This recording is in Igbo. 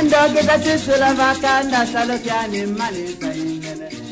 Dog is a sister of a kind, that's a look at him, man, is